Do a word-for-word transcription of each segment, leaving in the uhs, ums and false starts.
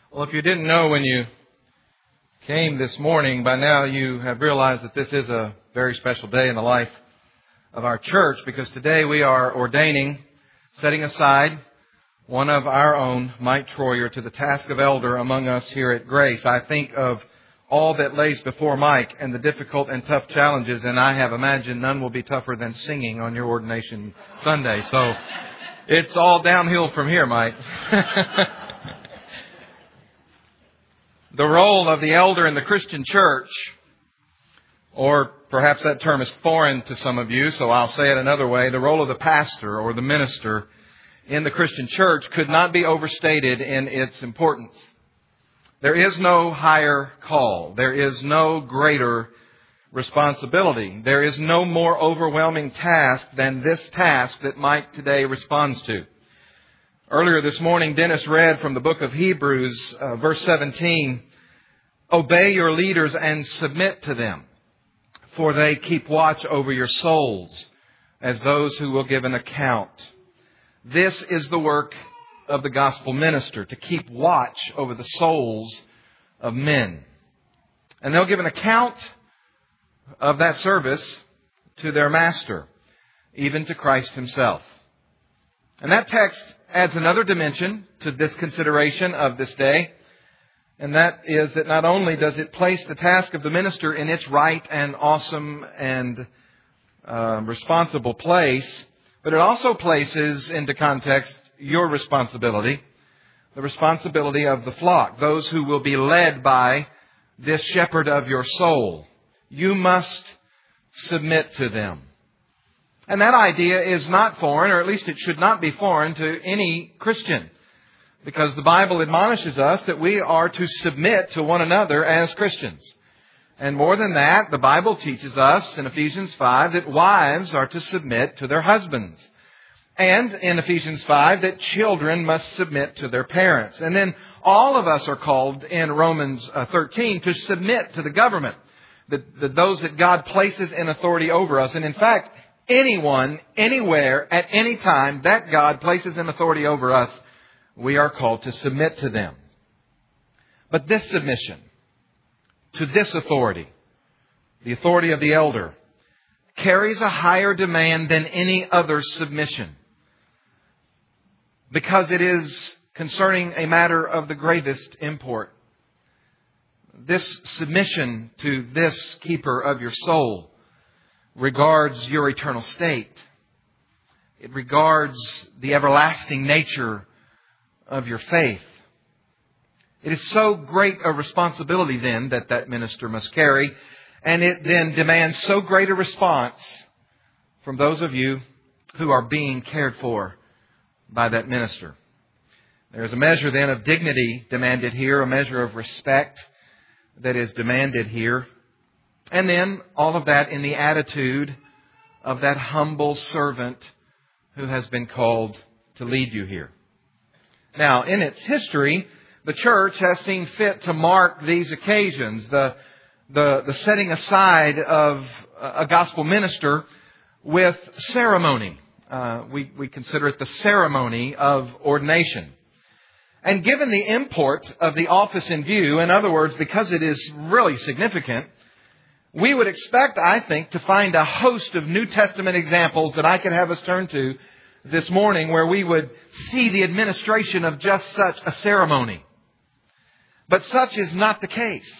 Well, if you didn't know when you came this morning, by now you have realized that this is a very special day in the life of our church, because today we are ordaining, setting aside one of our own, Mike Troyer, to the task of elder among us here at Grace. I think of all that lays before Mike and the difficult and tough challenges, and I have imagined none will be tougher than singing on your ordination Sunday. So it's all downhill from here, Mike. The role of the elder in the Christian church, or perhaps that term is foreign to some of you, so I'll say it another way. The role of the pastor or the minister in the Christian church could not be overstated in its importance. There is no higher call. There is no greater responsibility. There is no more overwhelming task than this task that Mike today responds to. Earlier this morning, Dennis read from the book of Hebrews, uh, verse seventeen, "Obey your leaders and submit to them, for they keep watch over your souls as those who will give an account." This is the work of the gospel minister, to keep watch over the souls of men. And they'll give an account of that service to their master, even to Christ himself. And that text adds another dimension to this consideration of this day. And that is that not only does it place the task of the minister in its right and awesome and uh, responsible place, but it also places into context your responsibility, the responsibility of the flock, those who will be led by this shepherd of your soul. You must submit to them. And that idea is not foreign, or at least it should not be foreign to any Christian, because the Bible admonishes us that we are to submit to one another as Christians. And more than that, the Bible teaches us in Ephesians five that wives are to submit to their husbands. And in Ephesians five that children must submit to their parents. And then all of us are called in Romans thirteen to submit to the government, the, the, those that God places in authority over us. And in fact, anyone, anywhere, at any time that God places in authority over us, we are called to submit to them. But this submission to this authority, the authority of the elder, carries a higher demand than any other submission, because it is concerning a matter of the gravest import. This submission to this keeper of your soul regards your eternal state. It regards the everlasting nature of your faith. It is so great a responsibility then that that minister must carry, and it then demands so great a response from those of you who are being cared for by that minister. There is a measure then of dignity demanded here, a measure of respect that is demanded here. And then all of that in the attitude of that humble servant who has been called to lead you here. Now, in its history, the church has seen fit to mark these occasions, the, the, the setting aside of a gospel minister with ceremony. Uh, we, we consider it the ceremony of ordination. And given the import of the office in view, in other words, because it is really significant, we would expect, I think, to find a host of New Testament examples that I could have us turn to this morning where we would see the administration of just such a ceremony. But such is not the case.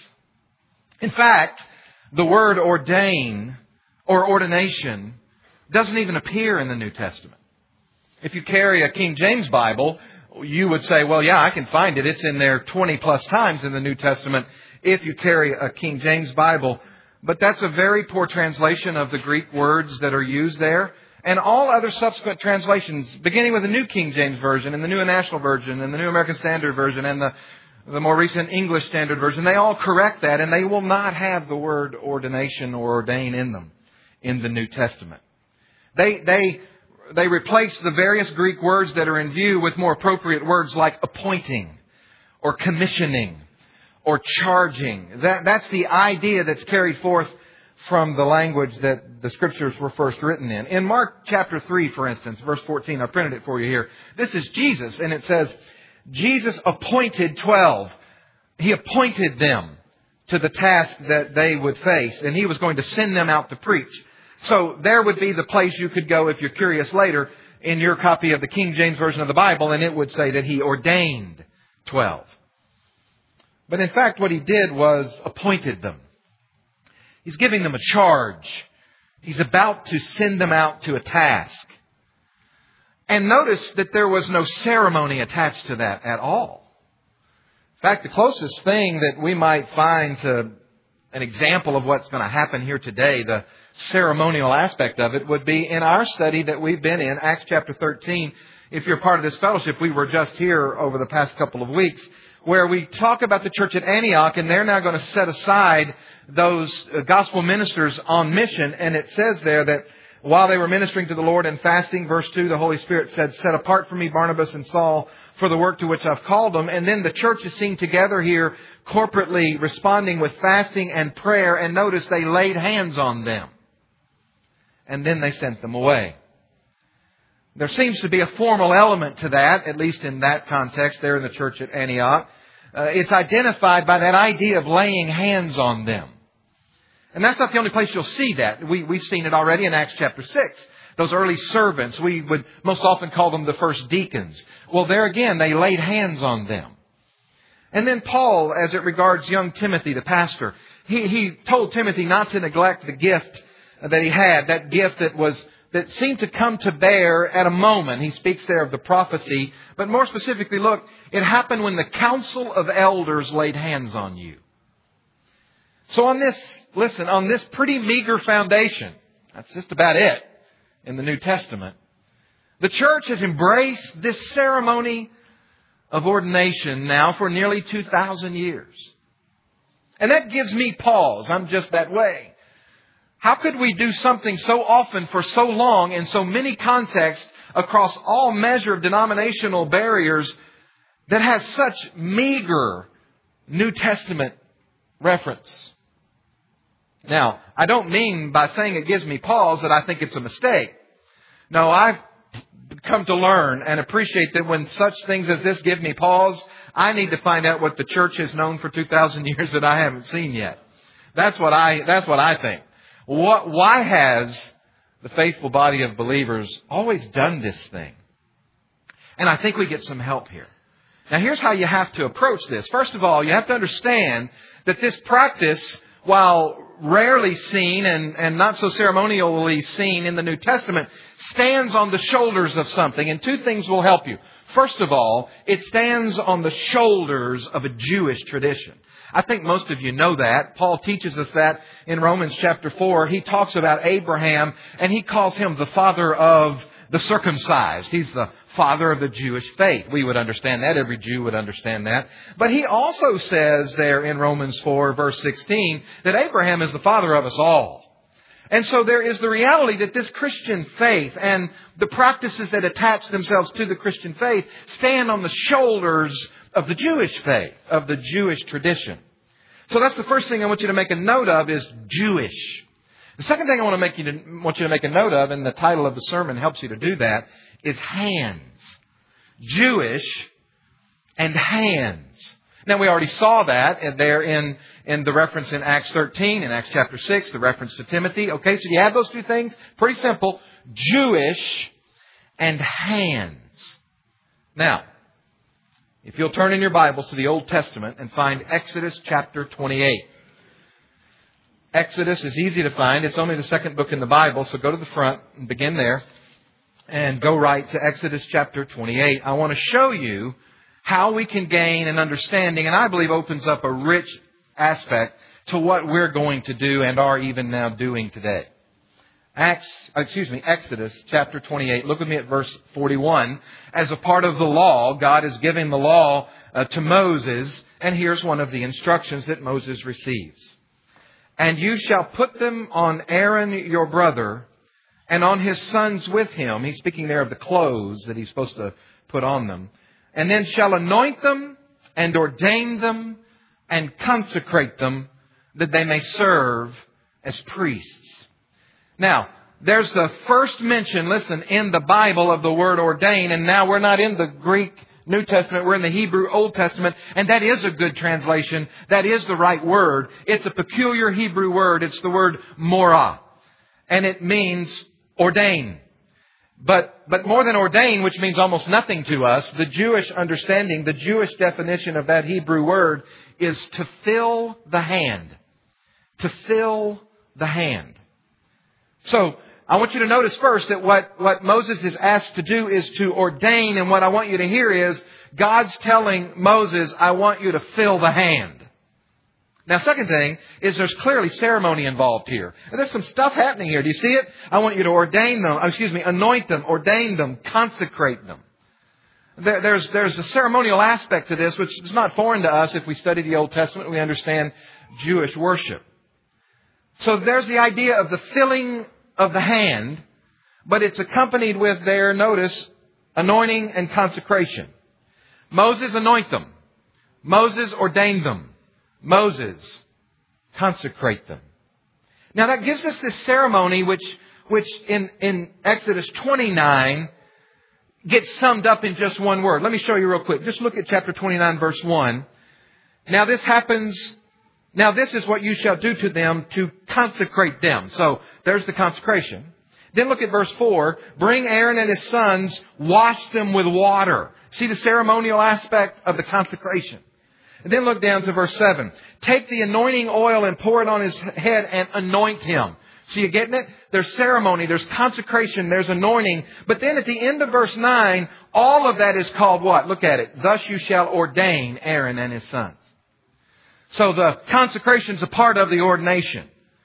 In fact, the word ordain or ordination doesn't even appear in the New Testament. If you carry a King James Bible, you would say, well, yeah, I can find it. It's in there twenty plus times in the New Testament if you carry a King James Bible. But that's a very poor translation of the Greek words that are used there. And all other subsequent translations, beginning with the New King James Version and the New International Version and the New American Standard Version and the, the more recent English Standard Version, they all correct that, and they will not have the word ordination or ordain in them in the New Testament. They, they, they replace the various Greek words that are in view with more appropriate words like appointing or commissioning or charging. That, that's the idea that's carried forth from the language that the Scriptures were first written in. In Mark chapter three, for instance, verse fourteen, I printed it for you here. This is Jesus, and it says, Jesus appointed twelve He appointed them to the task that they would face, and He was going to send them out to preach. So there would be the place you could go if you're curious later in your copy of the King James Version of the Bible, and it would say that He ordained twelve. But in fact, what He did was appointed them. He's giving them a charge. He's about to send them out to a task. And notice that there was no ceremony attached to that at all. In fact, the closest thing that we might find to an example of what's going to happen here today, the ceremonial aspect of it, would be in our study that we've been in, Acts chapter thirteen. If you're part of this fellowship, we were just here over the past couple of weeks, where we talk about the church at Antioch, and they're now going to set aside those gospel ministers on mission. And it says there that while they were ministering to the Lord and fasting, verse two, the Holy Spirit said, "Set apart for me Barnabas and Saul for the work to which I've called them." And then the church is seen together here, corporately responding with fasting and prayer. And notice they laid hands on them. And then they sent them away. There seems to be a formal element to that, at least in that context there in the church at Antioch. Uh, it's identified by that idea of laying hands on them. And that's not the only place you'll see that. We, we've seen it already in Acts chapter six. Those early servants, we would most often call them the first deacons. Well, there again, they laid hands on them. And then Paul, as it regards young Timothy, the pastor, he, he told Timothy not to neglect the gift that he had, that gift that was that seemed to come to bear at a moment. He speaks there of the prophecy. But more specifically, look, it happened when the council of elders laid hands on you. So on this, listen, on this pretty meager foundation, that's just about it in the New Testament, the church has embraced this ceremony of ordination now for nearly two thousand years. And that gives me pause. I'm just that way. How could we do something so often for so long in so many contexts across all measure of denominational barriers that has such meager New Testament reference? Now, I don't mean by saying it gives me pause that I think it's a mistake. No, I've come to learn and appreciate that when such things as this give me pause, I need to find out what the church has known for two thousand years that I haven't seen yet. That's what I, that's what I think. What, why has the faithful body of believers always done this thing? And I think we get some help here. Now, here's how you have to approach this. First of all, you have to understand that this practice, while rarely seen and, and not so ceremonially seen in the New Testament, stands on the shoulders of something. And two things will help you. First of all, it stands on the shoulders of a Jewish tradition. I think most of you know that. Paul teaches us that in Romans chapter four. He talks about Abraham and he calls him the father of the circumcised. He's the father of the Jewish faith. We would understand that. Every Jew would understand that. But he also says there in Romans four verse sixteen that Abraham is the father of us all. And so there is the reality that this Christian faith and the practices that attach themselves to the Christian faith stand on the shoulders of the Jewish faith, of the Jewish tradition. So that's the first thing I want you to make a note of is Jewish. The second thing I want to make you to, want you to make a note of, and the title of the sermon helps you to do that, is hands. Jewish and hands. Now, we already saw that there in, in the reference in Acts thirteen, in Acts chapter six, the reference to Timothy. Okay, so you have those two things. Pretty simple. Jewish and hands. Now, if you'll turn in your Bibles to the Old Testament and find Exodus chapter twenty-eight. Exodus is easy to find. It's only the second book in the Bible, so go to the front and begin there. And go right to Exodus chapter twenty-eight. I want to show you how we can gain an understanding, and I believe opens up a rich aspect to what we're going to do and are even now doing today. Acts, excuse me, Exodus chapter twenty-eight. Look with me at verse forty-one. As a part of the law, God is giving the law uh, to Moses, and here's one of the instructions that Moses receives. And you shall put them on Aaron your brother, and on his sons with him. He's speaking there of the clothes that he's supposed to put on them. And then shall anoint them and ordain them and consecrate them that they may serve as priests. Now, there's the first mention, listen, in the Bible of the word ordain. And now we're not in the Greek New Testament. We're in the Hebrew Old Testament. And that is a good translation. That is the right word. It's a peculiar Hebrew word. It's the word morah. And it means ordain. But, but more than ordain, which means almost nothing to us, the Jewish understanding, the Jewish definition of that Hebrew word is to fill the hand. To fill the hand. So, I want you to notice first that what, what Moses is asked to do is to ordain. And what I want you to hear is God's telling Moses, I want you to fill the hand. Now, second thing is there's clearly ceremony involved here. And there's some stuff happening here. Do you see it? I want you to ordain them, excuse me, anoint them, ordain them, consecrate them. There, there's, there's a ceremonial aspect to this, which is not foreign to us. If we study the Old Testament, we understand Jewish worship. So there's the idea of the filling of the hand, but it's accompanied with their, notice, anointing and consecration. Moses anoint them. Moses ordained them. Moses consecrate them. Now that gives us this ceremony which, which in, in Exodus twenty-nine gets summed up in just one word. Let me show you real quick. Just look at chapter twenty-nine, verse one. Now this happens, now this is what you shall do to them to consecrate them. So there's the consecration. Then look at verse four. Bring Aaron and his sons, wash them with water. See the ceremonial aspect of the consecration. And then look down to verse seven. Take the anointing oil and pour it on his head and anoint him. See, you getting it? There's ceremony, there's consecration, there's anointing. But then at the end of verse nine, all of that is called what? Look at it. Thus you shall ordain Aaron and his sons. So the consecration is a part of the ordination.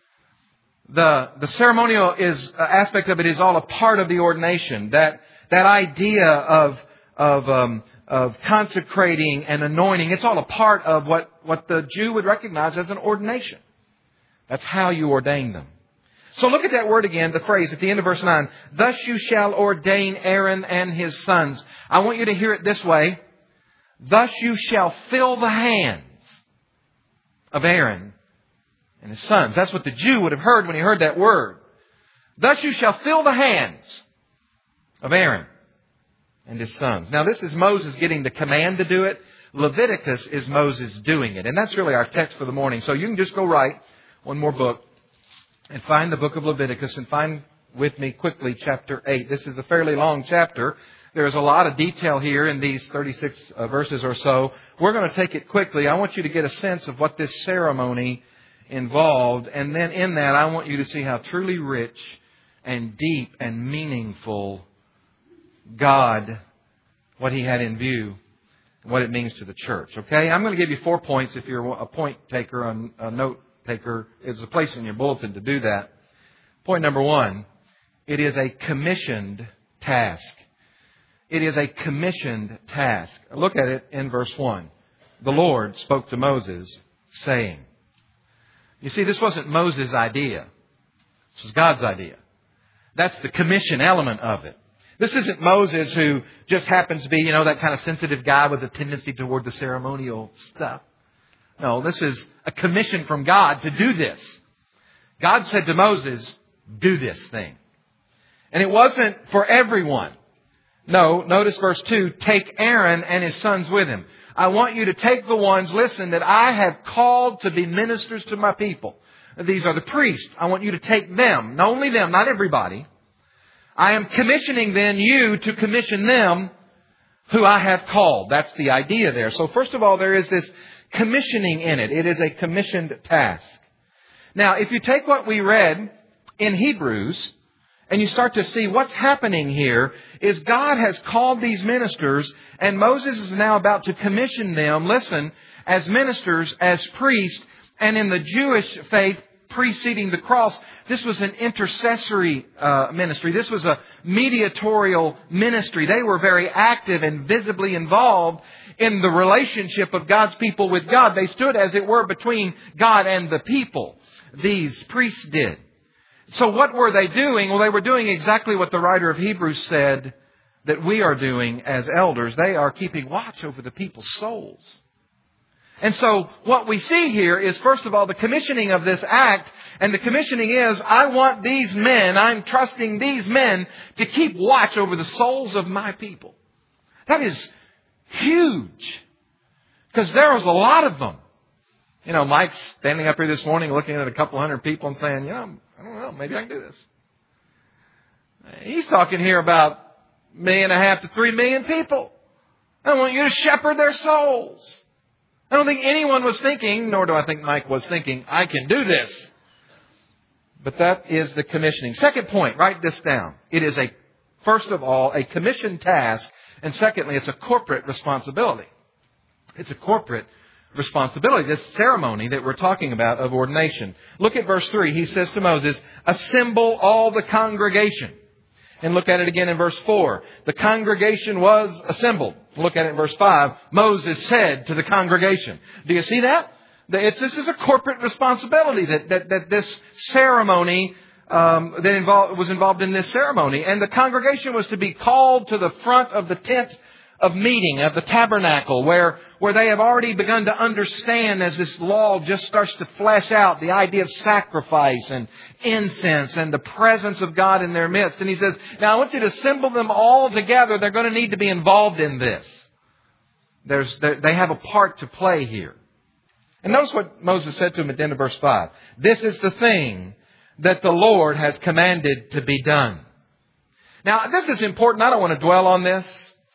The, the ceremonial is, uh, aspect of it is all a part of the ordination. That, that idea of, of, um, of consecrating and anointing, it's all a part of what, what the Jew would recognize as an ordination. That's how you ordain them. So look at that word again, the phrase at the end of verse nine. Thus you shall ordain Aaron and his sons. I want you to hear it this way. Thus you shall fill the hands of Aaron and his sons. That's what the Jew would have heard when he heard that word. Thus you shall fill the hands of Aaron and his sons. Now this is Moses getting the command to do it. Leviticus is Moses doing it. And that's really our text for the morning. So you can just go write one more book and find the book of Leviticus and find with me quickly chapter eight. This is a fairly long chapter. There's a lot of detail here in these thirty-six uh, verses or so. We're going to take it quickly. I want you to get a sense of what this ceremony involved. And then in that, I want you to see how truly rich and deep and meaningful God, what He had in view, what it means to the church. Okay? I'm going to give you four points. If you're a point taker, a note taker, is a place in your bulletin to do that. Point number one, it is a commissioned task. It is a commissioned task. Look at it in verse one. The Lord spoke to Moses, saying. You see, this wasn't Moses' idea. This was God's idea. That's the commission element of it. This isn't Moses who just happens to be, you know, that kind of sensitive guy with a tendency toward the ceremonial stuff. No, this is a commission from God to do this. God said to Moses, do this thing. And it wasn't for everyone. No, notice verse two, take Aaron and his sons with him. I want you to take the ones, listen, that I have called to be ministers to my people. These are the priests. I want you to take them, not only them, not everybody. I am commissioning then you to commission them who I have called. That's the idea there. So first of all, there is this commissioning in it. It is a commissioned task. Now, if you take what we read in Hebrews and you start to see what's happening here is God has called these ministers and Moses is now about to commission them, listen, as ministers, as priests, and in the Jewish faith preceding the cross, this was an intercessory uh, ministry. This was a mediatorial ministry. They were very active and visibly involved in the relationship of God's people with God. They stood, as it were, between God and the people. These priests did. So what were they doing? Well, they were doing exactly what the writer of Hebrews said that we are doing as elders. They are keeping watch over the people's souls. And so what we see here is, first of all, the commissioning of this act. And the commissioning is, I want these men, I'm trusting these men to keep watch over the souls of my people. That is huge. Because there was a lot of them. You know, Mike's standing up here this morning looking at a couple hundred people and saying, you know, I don't know, maybe I can do this. He's talking here about a million and a half to three million people. I want you to shepherd their souls. I don't think anyone was thinking, nor do I think Mike was thinking, I can do this. But that is the commissioning. Second point, write this down. It is a, first of all, a commissioned task. And secondly, it's a corporate responsibility. It's a corporate responsibility. This ceremony that we're talking about of ordination. Look at verse three. He says to Moses, assemble all the congregation. And look at it again in verse four. The congregation was assembled. Look at it in verse five. Moses said to the congregation. Do you see that? It's, this is a corporate responsibility that, that, that this ceremony um, that involved, was involved in this ceremony. And the congregation was to be called to the front of the tent of meeting, of the tabernacle, where, where they have already begun to understand as this law just starts to flesh out the idea of sacrifice and incense and the presence of God in their midst. And he says, now I want you to assemble them all together. They're going to need to be involved in this. There's, they have a part to play here. And notice what Moses said to him at the end of verse five. This is the thing that the Lord has commanded to be done. Now, this is important. I don't want to dwell on this.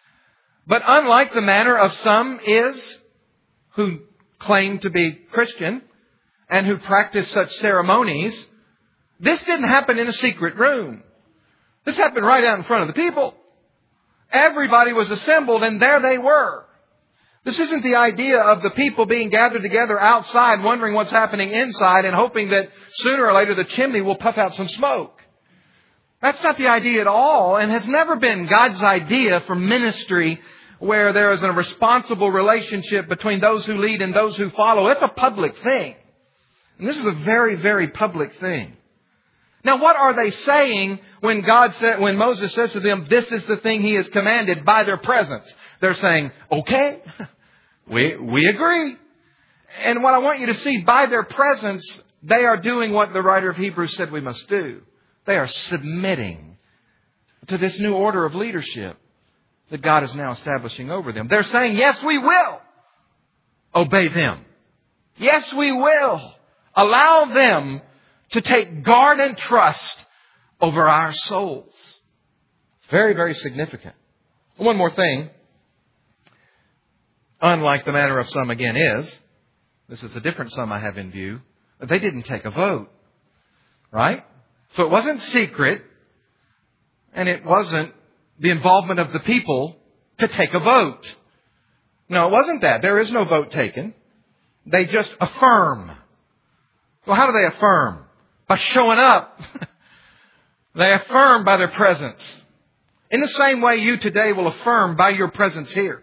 But unlike the manner of some is who claim to be Christian and who practice such ceremonies, this didn't happen in a secret room. This happened right out in front of the people. Everybody was assembled and there they were. This isn't the idea of the people being gathered together outside, wondering what's happening inside and hoping that sooner or later the chimney will puff out some smoke. That's not the idea at all, and has never been God's idea for ministry where there is a responsible relationship between those who lead and those who follow. It's a public thing. And this is a very, very public thing. Now, what are they saying when God said, when Moses says to them, this is the thing He has commanded by their presence? They're saying, okay, we, we agree. And what I want you to see, by their presence, they are doing what the writer of Hebrews said we must do. They are submitting to this new order of leadership that God is now establishing over them. They're saying, yes, we will obey them. Yes, we will allow them to take guard and trust over our souls. It's very, very significant. One more thing, unlike the manner of some again is, this is a different some I have in view, they didn't take a vote. Right? So it wasn't secret, and it wasn't the involvement of the people to take a vote. No, it wasn't that. There is no vote taken. They just affirm. Well, how do they affirm? By showing up. They affirm by their presence. In the same way you today will affirm by your presence here.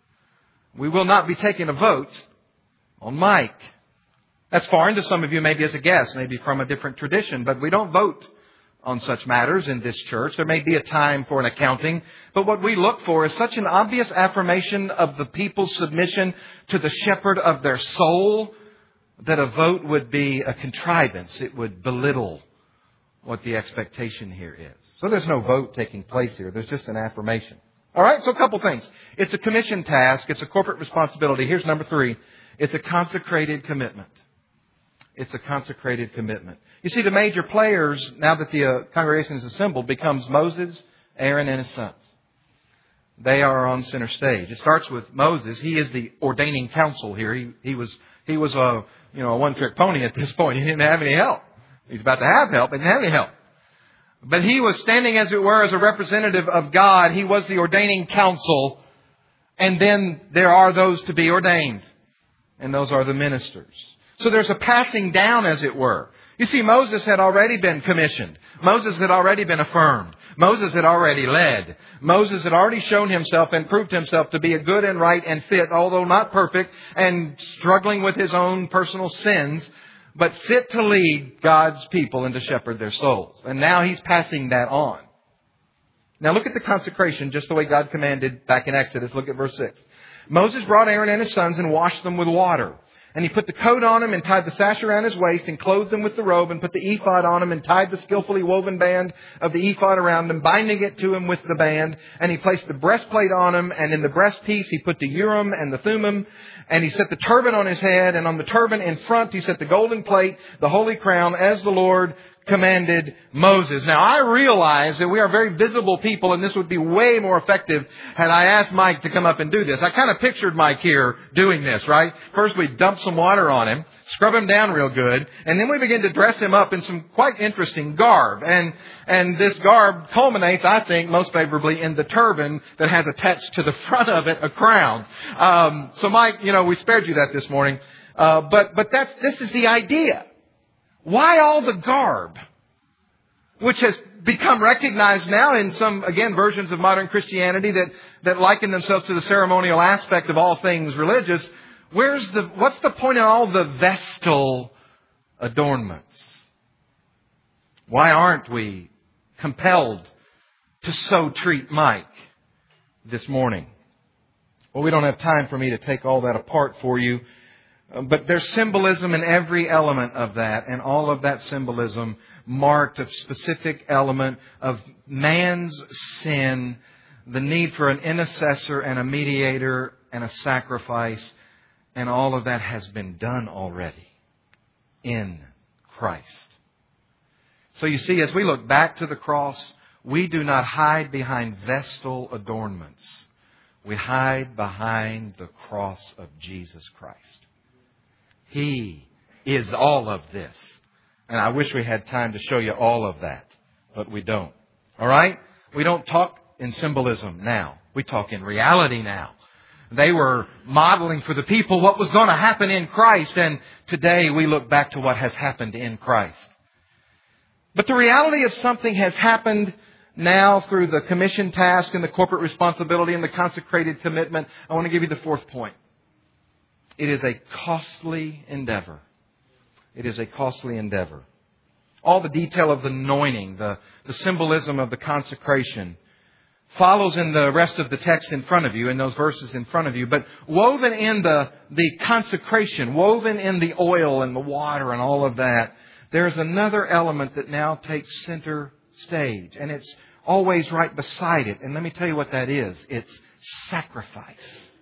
We will not be taking a vote on Mike. That's foreign to some of you, maybe as a guest, maybe from a different tradition, but we don't vote on such matters in this church. There may be a time for an accounting, but what we look for is such an obvious affirmation of the people's submission to the shepherd of their soul that a vote would be a contrivance. It would belittle what the expectation here is. So there's no vote taking place here. There's just an affirmation. All right, so a couple things. It's a commission task. It's a corporate responsibility. Here's number three. It's a consecrated commitment. It's a consecrated commitment. You see, the major players, now that the uh, congregation is assembled, becomes Moses, Aaron, and his sons. They are on center stage. It starts with Moses. He is the ordaining council here. He, he was he was a you know a one-trick pony at this point. He didn't have any help. He's about to have help, but he didn't have any help. But he was standing, as it were, as a representative of God. He was the ordaining council. And then there are those to be ordained. And those are the ministers. So there's a passing down, as it were. You see, Moses had already been commissioned. Moses had already been affirmed. Moses had already led. Moses had already shown himself and proved himself to be a good and right and fit, although not perfect, and struggling with his own personal sins, but fit to lead God's people and to shepherd their souls. And now he's passing that on. Now look at the consecration, just the way God commanded back in Exodus. Look at verse six. Moses brought Aaron and his sons and washed them with water. And he put the coat on him and tied the sash around his waist and clothed him with the robe and put the ephod on him and tied the skillfully woven band of the ephod around him, binding it to him with the band. And he placed the breastplate on him, and in the breastpiece he put the Urim and the Thummim. And he set the turban on his head, and on the turban in front he set the golden plate, the holy crown, as the Lord commanded Moses. Now, I realize that we are very visible people, and this would be way more effective had I asked Mike to come up and do this. I kind of pictured Mike here doing this, right? First we dump some water on him, scrub him down real good, and then we begin to dress him up in some quite interesting garb. And and this garb culminates, I think, most favorably in the turban that has attached to the front of it a crown. Um, so Mike, you know, we spared you that this morning. Uh, but but that's this is the idea. Why all the garb? Which has become recognized now in some, again, versions of modern Christianity that, that liken themselves to the ceremonial aspect of all things religious. Where's the, what's the point of all the vestal adornments? Why aren't we compelled to so treat Mike this morning? Well, we don't have time for me to take all that apart for you. But there's symbolism in every element of that, and all of that symbolism marked a specific element of man's sin, the need for an intercessor and a mediator and a sacrifice, and all of that has been done already in Christ. So you see, as we look back to the cross, we do not hide behind vestal adornments. We hide behind the cross of Jesus Christ. He is all of this. And I wish we had time to show you all of that, but we don't. All right? We don't talk in symbolism now. We talk in reality now. They were modeling for the people what was going to happen in Christ, and today we look back to what has happened in Christ. But the reality of something has happened now through the commission task and the corporate responsibility and the consecrated commitment. I want to give you the fourth point. It is a costly endeavor. It is a costly endeavor. All the detail of the anointing, the, the symbolism of the consecration, follows in the rest of the text in front of you, in those verses in front of you. But woven in the, the consecration, woven in the oil and the water and all of that, there's another element that now takes center stage. And it's always right beside it. And let me tell you what that is. It's sacrifice.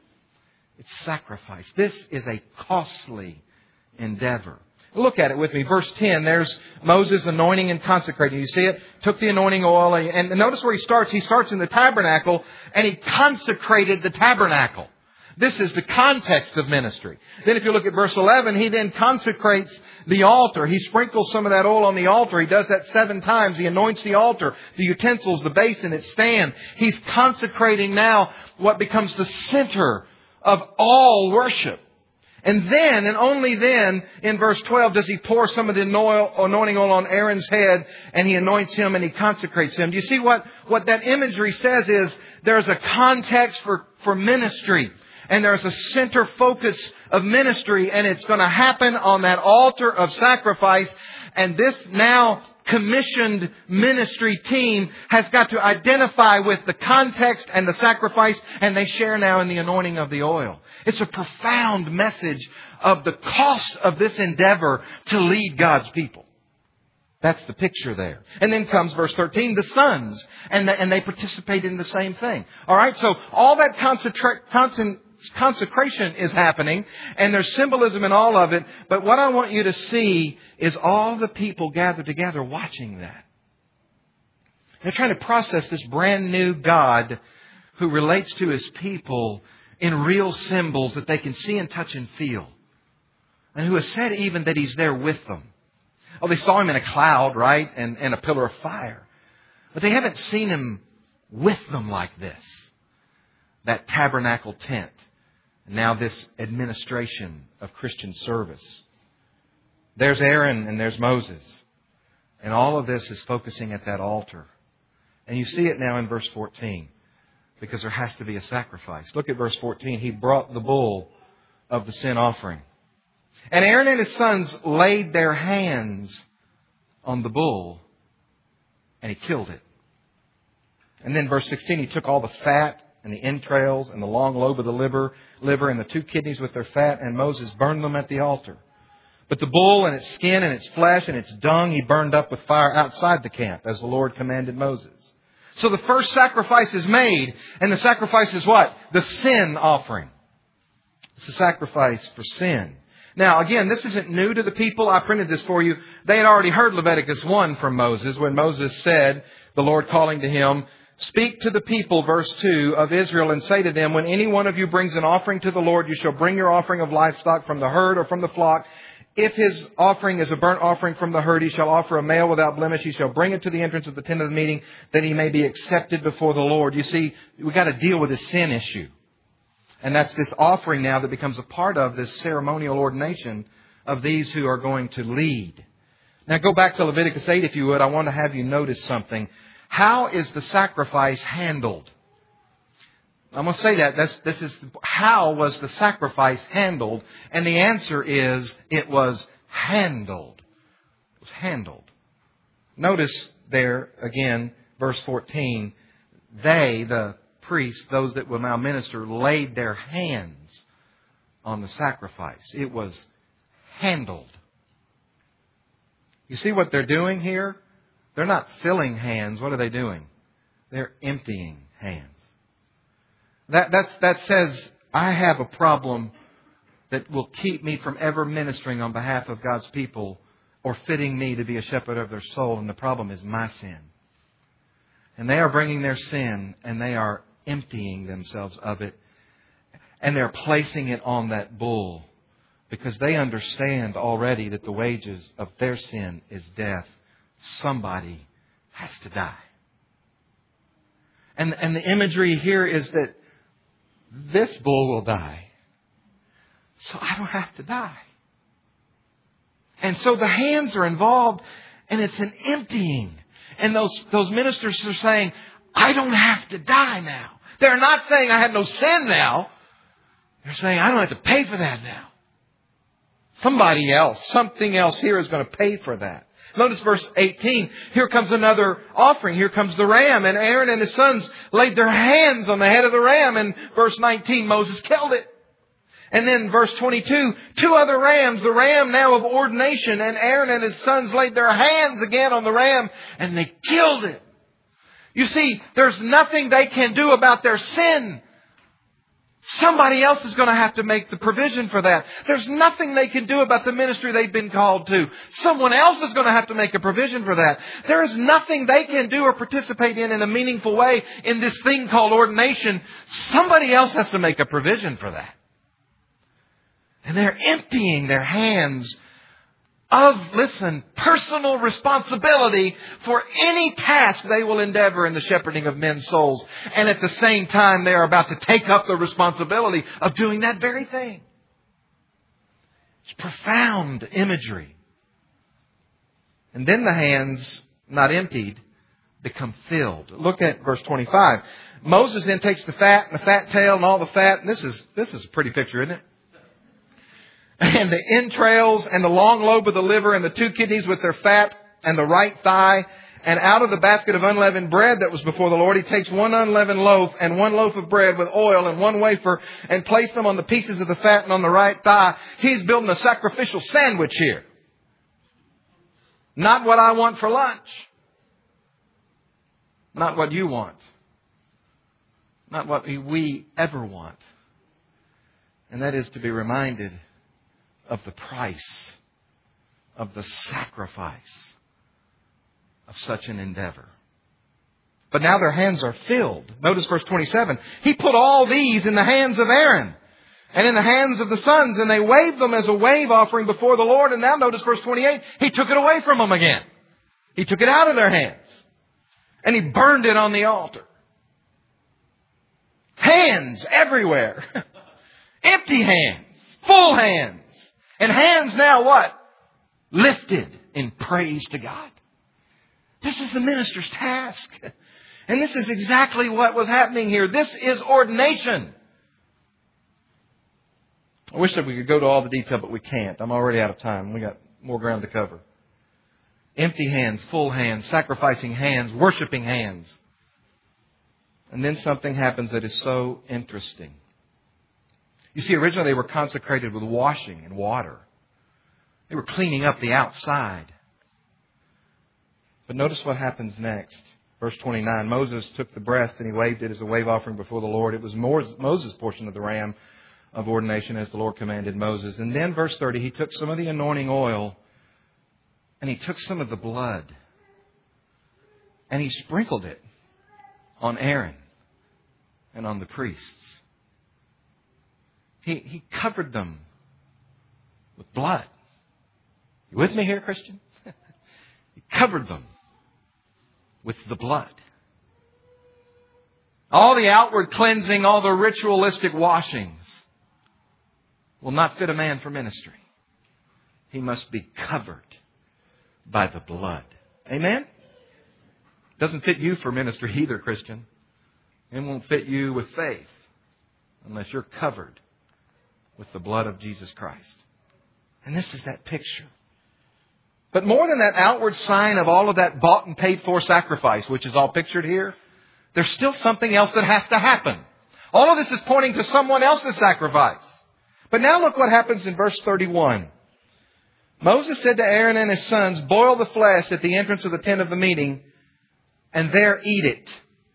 It's sacrifice. This is a costly endeavor. Look at it with me. Verse ten, there's Moses anointing and consecrating. You see it? Took the anointing oil. And notice where he starts. He starts in the tabernacle and he consecrated the tabernacle. This is the context of ministry. Then if you look at verse eleven, he then consecrates the altar. He sprinkles some of that oil on the altar. He does that seven times. He anoints the altar, the utensils, the basin, its stand. He's consecrating now what becomes the center of all worship. And then, and only then, in verse twelve, does he pour some of the anointing oil on Aaron's head, and he anoints him and he consecrates him. Do you see what, what that imagery says is there's a context for, for ministry. And there's a center focus of ministry, and it's going to happen on that altar of sacrifice. And this now commissioned ministry team has got to identify with the context and the sacrifice, and they share now in the anointing of the oil. It's a profound message of the cost of this endeavor to lead God's people. That's the picture there. And then comes verse thirteen, the sons, and, the, and they participate in the same thing. All right, so all that concentra- concent- consecration is happening, and there's symbolism in all of it. But what I want you to see is all the people gathered together watching that. They're trying to process this brand new God who relates to His people in real symbols that they can see and touch and feel. And who has said even that He's there with them. Oh, they saw Him in a cloud, right? And, and a pillar of fire. But they haven't seen Him with them like this. That tabernacle tent. And now this administration of Christian service. There's Aaron and there's Moses. And all of this is focusing at that altar. And you see it now in verse fourteen. Because there has to be a sacrifice. Look at verse fourteen. He brought the bull of the sin offering. And Aaron and his sons laid their hands on the bull. And he killed it. And then verse sixteen. He took all the fat and the entrails and the long lobe of the liver, liver and the two kidneys with their fat, and Moses burned them at the altar. But the bull and its skin and its flesh and its dung he burned up with fire outside the camp, as the Lord commanded Moses. So the first sacrifice is made, and the sacrifice is what? The sin offering. It's a sacrifice for sin. Now, again, this isn't new to the people. I printed this for you. They had already heard Leviticus one from Moses when Moses said, the Lord calling to him, "Speak to the people," verse two, "of Israel, and say to them, when any one of you brings an offering to the Lord, you shall bring your offering of livestock from the herd or from the flock. If his offering is a burnt offering from the herd, he shall offer a male without blemish. He shall bring it to the entrance of the tent of the meeting, that he may be accepted before the Lord." You see, we've got to deal with this sin issue. And that's this offering now that becomes a part of this ceremonial ordination of these who are going to lead. Now go back to Leviticus eight, if you would. I want to have you notice something. How is the sacrifice handled? I'm going to say that. That's, this is how was the sacrifice handled? And the answer is it was handled. It was handled. Notice there again, verse fourteen. They, the priests, those that will now minister, laid their hands on the sacrifice. It was handled. You see what they're doing here? They're not filling hands. What are they doing? They're emptying hands. That, that's, that says, I have a problem that will keep me from ever ministering on behalf of God's people or fitting me to be a shepherd of their soul. And the problem is my sin. And they are bringing their sin and they are emptying themselves of it. And they're placing it on that bull because they understand already that the wages of their sin is death. Somebody has to die. And, and the imagery here is that this bull will die, so I don't have to die. And so the hands are involved, and it's an emptying. And those, those ministers are saying, I don't have to die now. They're not saying I have no sin now. They're saying I don't have to pay for that now. Somebody else, something else here is going to pay for that. Notice verse eighteen. Here comes another offering. Here comes the ram. And Aaron and his sons laid their hands on the head of the ram. And verse nineteen, Moses killed it. And then verse twenty-two, two other rams, the ram now of ordination. And Aaron and his sons laid their hands again on the ram and they killed it. You see, there's nothing they can do about their sin. Somebody else is going to have to make the provision for that. There's nothing they can do about the ministry they've been called to. Someone else is going to have to make a provision for that. There is nothing they can do or participate in in a meaningful way in this thing called ordination. Somebody else has to make a provision for that. And they're emptying their hands of, listen, personal responsibility for any task they will endeavor in the shepherding of men's souls. And at the same time, they are about to take up the responsibility of doing that very thing. It's profound imagery. And then the hands, not emptied, become filled. Look at verse twenty-five. Moses then takes the fat and the fat tail and all the fat. And this is, this is a pretty picture, isn't it? And the entrails and the long lobe of the liver and the two kidneys with their fat and the right thigh. And out of the basket of unleavened bread that was before the Lord, he takes one unleavened loaf and one loaf of bread with oil and one wafer and placed them on the pieces of the fat and on the right thigh. He's building a sacrificial sandwich here. Not what I want for lunch. Not what you want. Not what we ever want. And that is to be reminded of the price, of the sacrifice of such an endeavor. But now their hands are filled. Notice verse twenty-seven. He put all these in the hands of Aaron and in the hands of the sons, and they waved them as a wave offering before the Lord. And now notice verse twenty-eight. He took it away from them again. He took it out of their hands and he burned it on the altar. Hands everywhere. Empty hands. Full hands. And hands now what? Lifted in praise to God. This is the minister's task. And this is exactly what was happening here. This is ordination. I wish that we could go to all the detail, but we can't. I'm already out of time. We got more ground to cover. Empty hands, full hands, sacrificing hands, worshiping hands. And then something happens that is so interesting. You see, originally they were consecrated with washing and water. They were cleaning up the outside. But notice what happens next. Verse twenty-nine, Moses took the breast and he waved it as a wave offering before the Lord. It was Moses' portion of the ram of ordination as the Lord commanded Moses. And then verse thirty, he took some of the anointing oil and he took some of the blood and he sprinkled it on Aaron and on the priests. He, he covered them with blood. You with me here, Christian? He covered them with the blood. All the outward cleansing, all the ritualistic washings will not fit a man for ministry. He must be covered by the blood. Amen? Doesn't fit you for ministry either, Christian. It won't fit you with faith unless you're covered with the blood of Jesus Christ. And this is that picture. But more than that outward sign of all of that bought and paid for sacrifice, which is all pictured here, there's still something else that has to happen. All of this is pointing to someone else's sacrifice. But now look what happens in verse thirty-one. Moses said to Aaron and his sons, boil the flesh at the entrance of the tent of the meeting, and there eat it.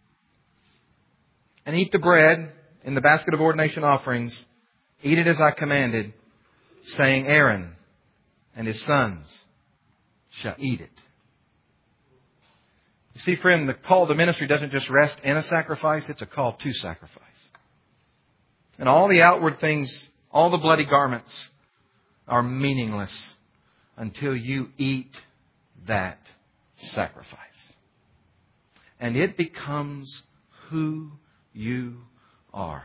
And eat the bread in the basket of ordination offerings. Eat it as I commanded, saying, Aaron and his sons shall eat it. You see, friend, the call to ministry doesn't just rest in a sacrifice, it's a call to sacrifice. And all the outward things, all the bloody garments are meaningless until you eat that sacrifice. And it becomes who you are.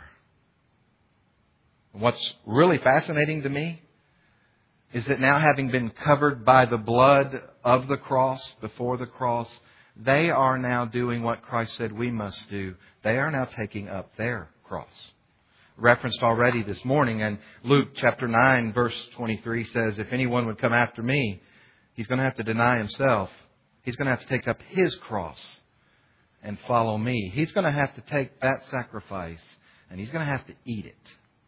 What's really fascinating to me is that now, having been covered by the blood of the cross, before the cross, they are now doing what Christ said we must do. They are now taking up their cross. Referenced already this morning, and Luke chapter nine verse twenty-three says, if anyone would come after me, he's going to have to deny himself. He's going to have to take up his cross and follow me. He's going to have to take that sacrifice and he's going to have to eat it.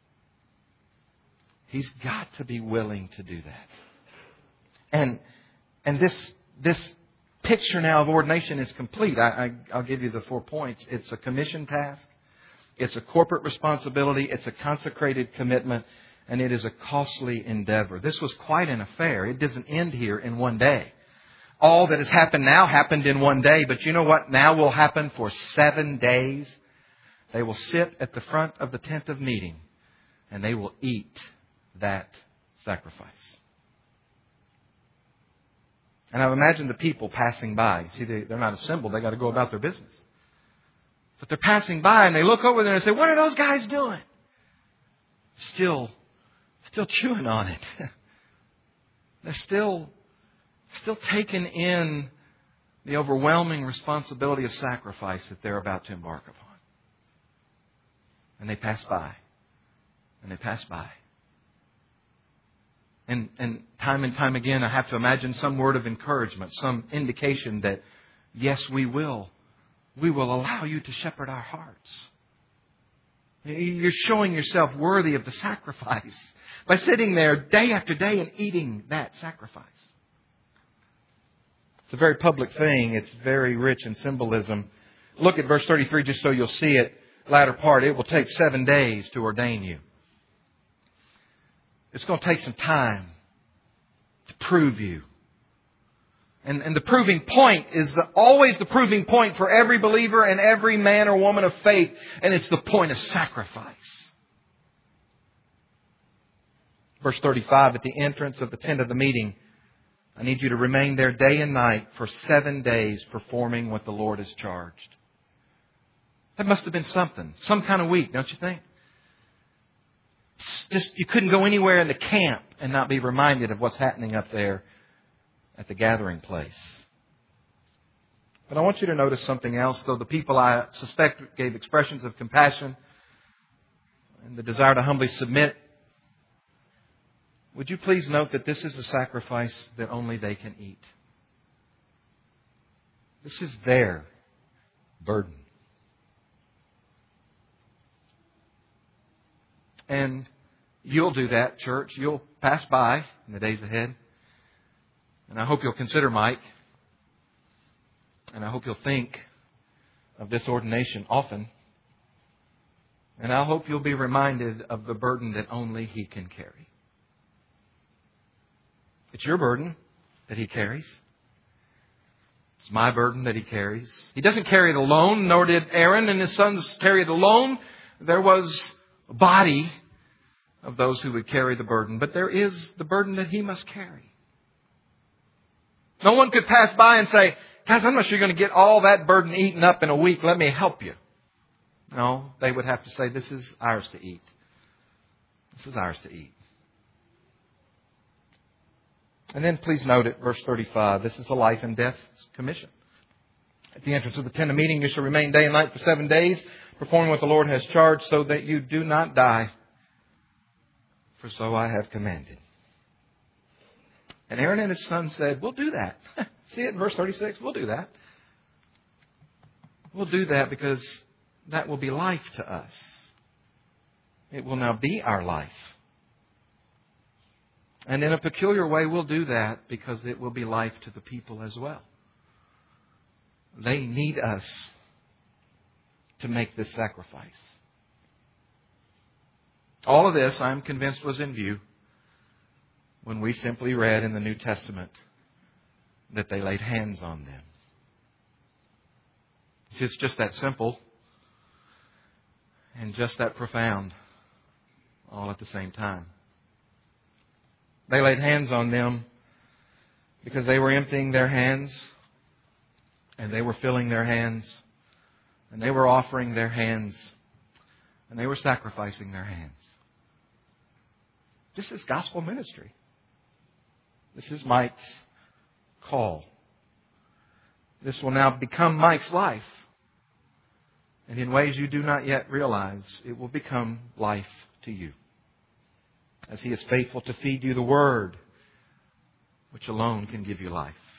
He's got to be willing to do that. And and this this picture now of ordination is complete. I, I, I'll give you the four points. It's a commission task. It's a corporate responsibility. It's a consecrated commitment. And it is a costly endeavor. This was quite an affair. It doesn't end here in one day. All that has happened now happened in one day. But you know what now will happen for seven days? They will sit at the front of the tent of meeting and they will eat that sacrifice. And I've imagined the people passing by. See, they, they're not assembled. They've got to go about their business. But they're passing by and they look over there and say, what are those guys doing? Still, still chewing on it. They're still, still taking in the overwhelming responsibility of sacrifice that they're about to embark upon. And they pass by. And they pass by. And, and time and time again, I have to imagine some word of encouragement, some indication that, yes, we will. We will allow you to shepherd our hearts. You're showing yourself worthy of the sacrifice by sitting there day after day and eating that sacrifice. It's a very public thing. It's very rich in symbolism. Look at verse thirty-three just so you'll see it. Latter part, it will take seven days to ordain you. It's going to take some time to prove you. And, and the proving point is the, always the proving point for every believer and every man or woman of faith. And it's the point of sacrifice. Verse thirty-five, at the entrance of the tent of the meeting, I need you to remain there day and night for seven days performing what the Lord has charged. That must have been something. Some kind of week, don't you think? Just, you couldn't go anywhere in the camp and not be reminded of what's happening up there at the gathering place. But I want you to notice something else, though the people I suspect gave expressions of compassion and the desire to humbly submit. Would you please note that this is a sacrifice that only they can eat? This is their burden. And you'll do that, church. You'll pass by in the days ahead. And I hope you'll consider Mike. And I hope you'll think of this ordination often. And I hope you'll be reminded of the burden that only he can carry. It's your burden that he carries. It's my burden that he carries. He doesn't carry it alone, nor did Aaron and his sons carry it alone. There was a body of those who would carry the burden. But there is the burden that he must carry. No one could pass by and say, guys, I'm not sure you're going to get all that burden eaten up in a week. Let me help you. No, they would have to say, this is ours to eat. This is ours to eat. And then please note it, verse thirty-five. This is a life and death commission. At the entrance of the tent of meeting, you shall remain day and night for seven days, performing what the Lord has charged, so that you do not die. For so I have commanded. And Aaron and his son said, we'll do that. See it in verse thirty-six? We'll do that. We'll do that because that will be life to us. It will now be our life. And in a peculiar way, we'll do that because it will be life to the people as well. They need us to make this sacrifice. All of this, I'm convinced, was in view when we simply read in the New Testament that they laid hands on them. It's just that simple and just that profound all at the same time. They laid hands on them because they were emptying their hands and they were filling their hands and they were offering their hands and they were sacrificing their hands. This is gospel ministry. This is Mike's call. This will now become Mike's life. And in ways you do not yet realize, it will become life to you. As he is faithful to feed you the Word, which alone can give you life.